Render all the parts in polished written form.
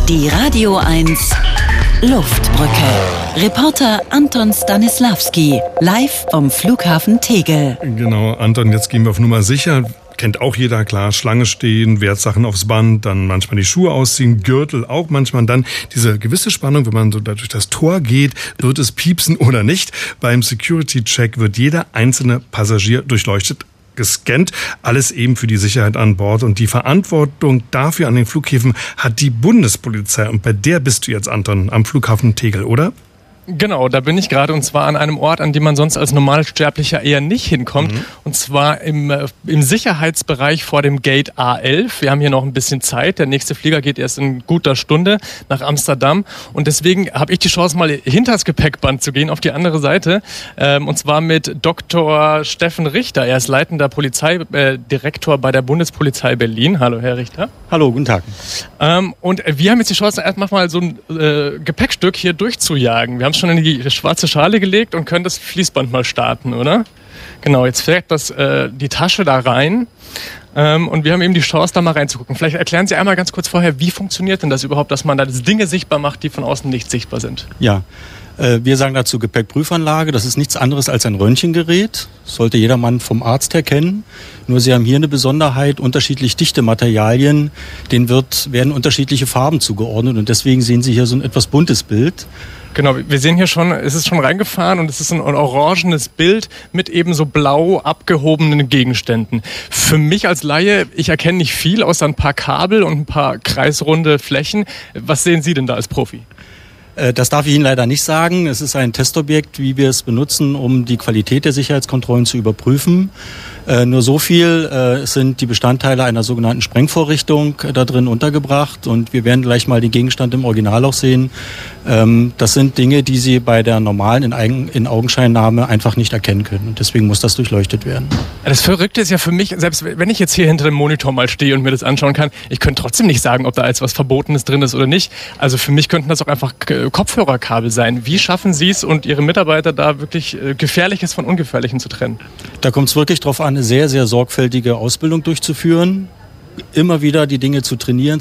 Die Radio 1 Luftbrücke. Reporter Anton Stanislawski, live vom Flughafen Tegel. Genau, Anton, jetzt gehen wir auf Nummer sicher. Kennt auch jeder, klar, Schlange stehen, Wertsachen aufs Band, dann manchmal die Schuhe ausziehen, Gürtel auch manchmal. Dann diese gewisse Spannung, wenn man so da durch das Tor geht, wird es piepsen oder nicht. Beim Security-Check wird jeder einzelne Passagier durchleuchtet, gescannt, alles eben für die Sicherheit an Bord. Und die Verantwortung dafür an den Flughäfen hat die Bundespolizei. Und bei der bist du jetzt, Anton, am Flughafen Tegel, oder? Genau, da bin ich gerade, und zwar an einem Ort, an dem man sonst als Normalsterblicher eher nicht hinkommt. Und zwar im Sicherheitsbereich vor dem Gate A11. Wir haben hier noch ein bisschen Zeit. Der nächste Flieger geht erst in guter Stunde nach Amsterdam. Und deswegen habe ich die Chance, mal hinter das Gepäckband zu gehen, auf die andere Seite. Und zwar mit Dr. Steffen Richter. Er ist leitender Polizeidirektor bei der Bundespolizei Berlin. Hallo, Herr Richter. Hallo, guten Tag. Und wir haben jetzt die Chance, erstmal mal so ein Gepäckstück hier durchzujagen. Wir haben es schon in die schwarze Schale gelegt und können das Fließband mal starten, oder? Genau, jetzt fährt die Tasche da rein. Und wir haben eben die Chance, da mal reinzugucken. Vielleicht erklären Sie einmal ganz kurz vorher, wie funktioniert denn das überhaupt, dass man da Dinge sichtbar macht, die von außen nicht sichtbar sind? Ja, wir sagen dazu Gepäckprüfanlage. Das ist nichts anderes als ein Röntgengerät. Das sollte jedermann vom Arzt her kennen. Nur Sie haben hier eine Besonderheit, unterschiedlich dichte Materialien, denen werden unterschiedliche Farben zugeordnet. Und deswegen sehen Sie hier so ein etwas buntes Bild. Genau, wir sehen hier schon, es ist schon reingefahren und es ist ein orangenes Bild mit eben so blau abgehobenen Gegenständen. Für mich als Laie, ich erkenne nicht viel, außer ein paar Kabel und ein paar kreisrunde Flächen. Was sehen Sie denn da als Profi? Das darf ich Ihnen leider nicht sagen. Es ist ein Testobjekt, wie wir es benutzen, um die Qualität der Sicherheitskontrollen zu überprüfen. Nur so viel, es sind die Bestandteile einer sogenannten Sprengvorrichtung da drin untergebracht und wir werden gleich mal den Gegenstand im Original auch sehen. Das sind Dinge, die Sie bei der normalen In-Augenscheinnahme einfach nicht erkennen können und deswegen muss das durchleuchtet werden. Das Verrückte ist ja für mich, selbst wenn ich jetzt hier hinter dem Monitor mal stehe und mir das anschauen kann, ich könnte trotzdem nicht sagen, ob da jetzt was Verbotenes drin ist oder nicht. Also für mich könnten das auch einfach Kopfhörerkabel sein. Wie schaffen Sie es und Ihre Mitarbeiter da wirklich Gefährliches von Ungefährlichem zu trennen? Da kommt es wirklich drauf an, eine sehr, sehr sorgfältige Ausbildung durchzuführen. Immer wieder die Dinge zu trainieren.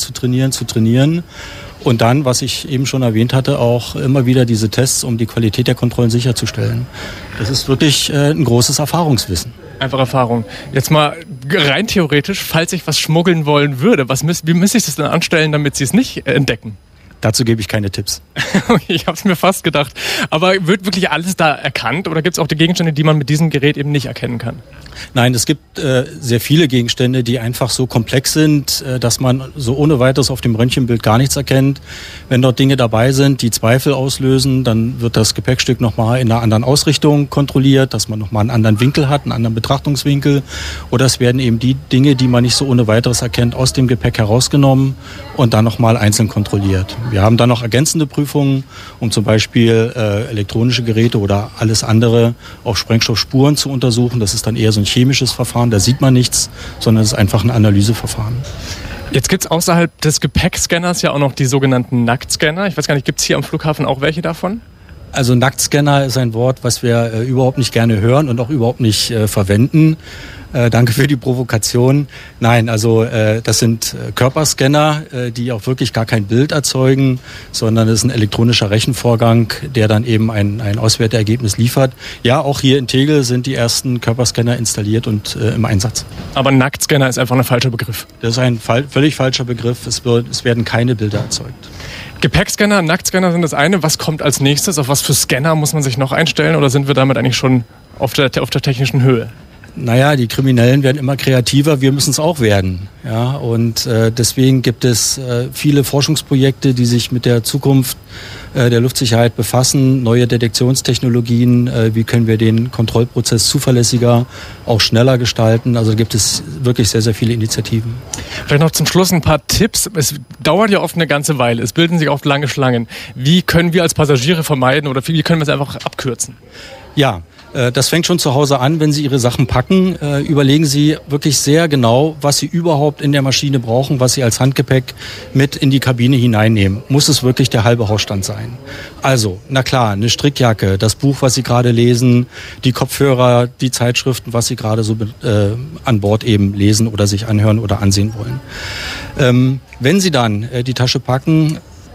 Und dann, was ich eben schon erwähnt hatte, auch immer wieder diese Tests, um die Qualität der Kontrollen sicherzustellen. Das ist wirklich ein großes Erfahrungswissen. Einfach Erfahrung. Jetzt mal rein theoretisch, falls ich was schmuggeln wollen würde, wie müsste ich das denn anstellen, damit Sie es nicht entdecken? Dazu gebe ich keine Tipps. Ich habe es mir fast gedacht. Aber wird wirklich alles da erkannt oder gibt es auch die Gegenstände, die man mit diesem Gerät eben nicht erkennen kann? Nein, es gibt sehr viele Gegenstände, die einfach so komplex sind, dass man so ohne weiteres auf dem Röntgenbild gar nichts erkennt. Wenn dort Dinge dabei sind, die Zweifel auslösen, dann wird das Gepäckstück nochmal in einer anderen Ausrichtung kontrolliert, dass man nochmal einen anderen Winkel hat, einen anderen Betrachtungswinkel. Oder es werden eben die Dinge, die man nicht so ohne weiteres erkennt, aus dem Gepäck herausgenommen und dann nochmal einzeln kontrolliert. Wir haben dann noch ergänzende Prüfungen, um zum Beispiel elektronische Geräte oder alles andere auf Sprengstoffspuren zu untersuchen. Das ist dann eher so ein chemisches Verfahren, da sieht man nichts, sondern es ist einfach ein Analyseverfahren. Jetzt gibt es außerhalb des Gepäckscanners ja auch noch die sogenannten Nacktscanner. Ich weiß gar nicht, gibt es hier am Flughafen auch welche davon? Also Nacktscanner ist ein Wort, was wir überhaupt nicht gerne hören und auch überhaupt nicht verwenden. Danke für die Provokation. Nein, also das sind Körperscanner, die auch wirklich gar kein Bild erzeugen, sondern es ist ein elektronischer Rechenvorgang, der dann eben ein Auswerteergebnis liefert. Ja, auch hier in Tegel sind die ersten Körperscanner installiert und im Einsatz. Aber Nacktscanner ist einfach ein falscher Begriff. Das ist ein völlig falscher Begriff. Es werden keine Bilder erzeugt. Gepäckscanner, Nacktscanner sind das eine. Was kommt als nächstes? Auf was für Scanner muss man sich noch einstellen oder sind wir damit eigentlich schon auf der technischen Höhe? Naja, die Kriminellen werden immer kreativer, wir müssen es auch werden. Ja, und deswegen gibt es viele Forschungsprojekte, die sich mit der Zukunft der Luftsicherheit befassen, neue Detektionstechnologien, wie können wir den Kontrollprozess zuverlässiger, auch schneller gestalten. Also da gibt es wirklich sehr, sehr viele Initiativen. Vielleicht noch zum Schluss ein paar Tipps. Es dauert ja oft eine ganze Weile, es bilden sich oft lange Schlangen. Wie können wir als Passagiere vermeiden oder wie können wir es einfach abkürzen? Ja, das fängt schon zu Hause an, wenn Sie Ihre Sachen packen. Überlegen Sie wirklich sehr genau, was Sie überhaupt in der Maschine brauchen, was Sie als Handgepäck mit in die Kabine hineinnehmen. Muss es wirklich der halbe Hausstand sein? Also, na klar, eine Strickjacke, das Buch, was Sie gerade lesen, die Kopfhörer, die Zeitschriften, was Sie gerade so an Bord eben lesen oder sich anhören oder ansehen wollen. Wenn Sie dann die Tasche packen,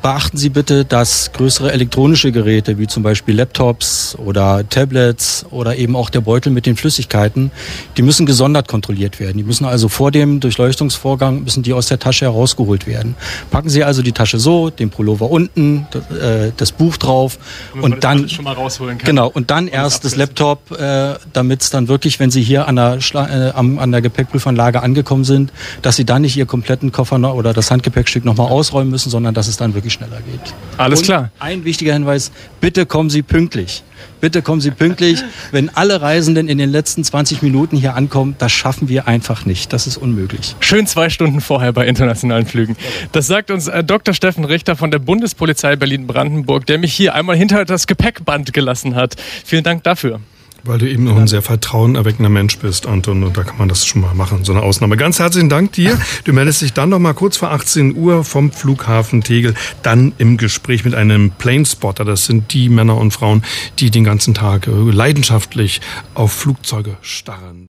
beachten Sie bitte, dass größere elektronische Geräte, wie zum Beispiel Laptops oder Tablets oder eben auch der Beutel mit den Flüssigkeiten, die müssen gesondert kontrolliert werden. Die müssen also vor dem Durchleuchtungsvorgang müssen die aus der Tasche herausgeholt werden. Packen Sie also die Tasche so, den Pullover unten, das Buch drauf und dann schon mal rausholen kann. Genau, und dann erst das Laptop, damit es dann wirklich, wenn Sie hier an der Gepäckprüfanlage angekommen sind, dass Sie dann nicht Ihr kompletten Koffer oder das Handgepäckstück nochmal ausräumen müssen, sondern dass es dann wirklich schneller geht. Alles klar. Ein wichtiger Hinweis, bitte kommen Sie pünktlich. Bitte kommen Sie pünktlich. Wenn alle Reisenden in den letzten 20 Minuten hier ankommen, das schaffen wir einfach nicht. Das ist unmöglich. Schön 2 Stunden vorher bei internationalen Flügen. Das sagt uns Dr. Steffen Richter von der Bundespolizei Berlin-Brandenburg, der mich hier einmal hinter das Gepäckband gelassen hat. Vielen Dank dafür. Weil du eben noch ein sehr vertrauenerweckender Mensch bist, Anton, und da kann man das schon mal machen, so eine Ausnahme. Ganz herzlichen Dank dir. Du meldest dich dann noch mal kurz vor 18 Uhr vom Flughafen Tegel, dann im Gespräch mit einem Planespotter. Das sind die Männer und Frauen, die den ganzen Tag leidenschaftlich auf Flugzeuge starren.